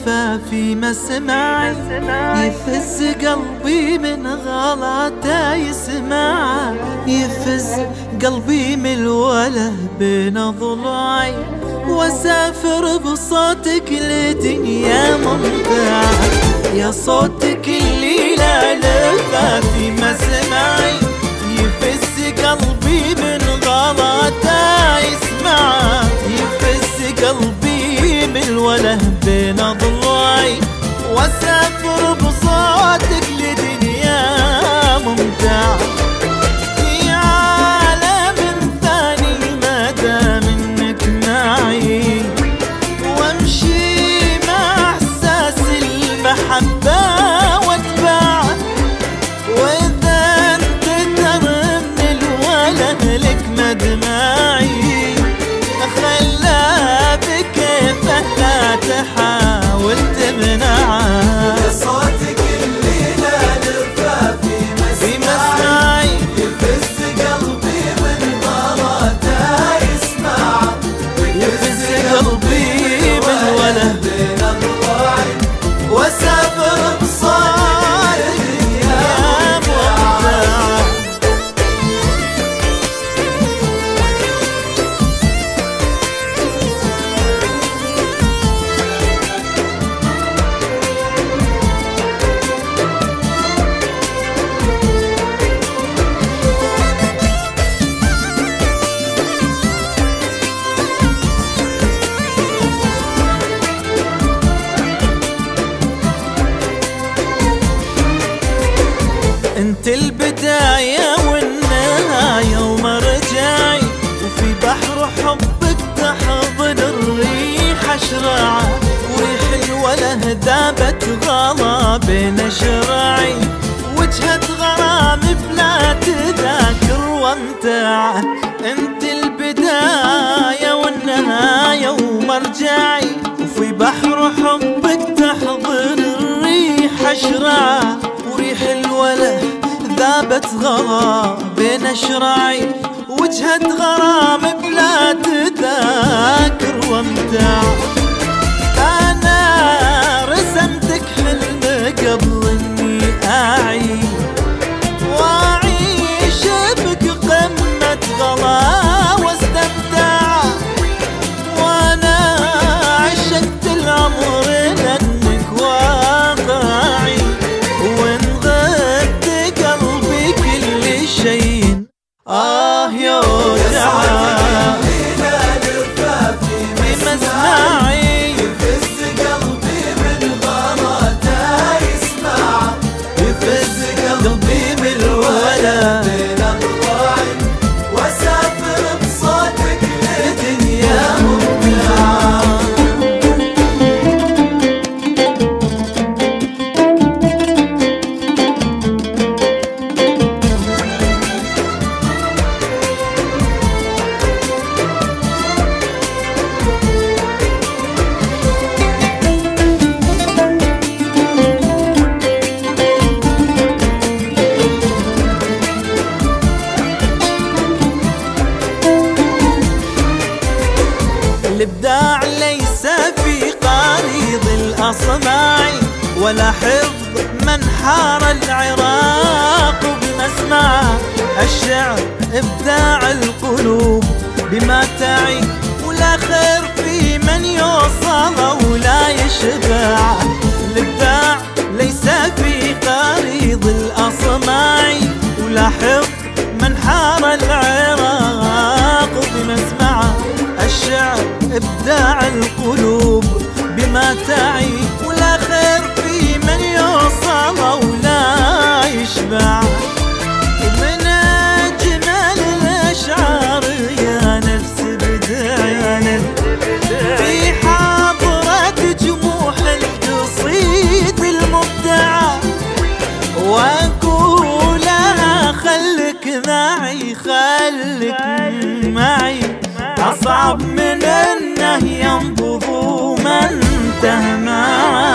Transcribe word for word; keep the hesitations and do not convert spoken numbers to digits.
لفافي مسمعي، يفز قلبي من غلاته يسمع، يفز قلبي من الوله بين ضلوعي، واسافر بصوتك لدنيا ممتعة. يا صوتك اللي لا لفافي مسمعي، يفز قلبي من غلاته يسمع، يفز قلبي من الوله بين ضلوعي، واسافر بصوتك لدنيا ممتعة. في عالم ثاني ما دام انك معي، وامشي مع احساس المحبة واتبعه، واذا انت ترى من الوله لك مدمعي، خلا بكيفه لا تحاول تمنعه. يا صوتك اللي لا لفافي مسمعي، يفز قلبي من غلاته يسمع، يفز قلبي من وله بين ضلوعي، واسافر بصوتك يا ممتعة. انت البداية والنهاية ومرجعي، وفي بحر حبك تحضن الريح اشرعه، وريح الوله ذابت غلا بين شراعي، وجهة غرام بلا تذاكر وامتعه. انت البداية والنهاية ومرجعي، وفي بحر حبك تحضن الريح اشرعه، وريح الوله ذابت غلا بين شراعي، وجهة غرام بلا تذاكر وامتعة. أنا رسمتك حلم قبل إني أعي، وأعيش بك قمة غلا واستمتع، وأنا عشقت العمر لأنك واقعي، آه يوجع بمسمعي، يفز قلبي من غلاته يسمع، يفز قلبي من الوله بين ضلوعي، واسافر بصوتك لدنيا ممتعة. الإبداع ليس في قريض الأصماع، ولا حفظ من حار العراق بمسمعه. الشعر إبداع القلوب بما تعي، ولا خير في من يوصل ولا يشبع. الإبداع ليس في قريض الأصماع، ولا حفظ من حار العراق بمسمعه. الشعر إبداع القلوب بما تعي، ولا خير في من يوصل ولا يشبع. من أجمل الأشعار يا نفس بدعي، في حضرة جموح القصيد المبدعة، وأقولها خلك معي خلك معي، أصعب من أنه ينبض من تهمع.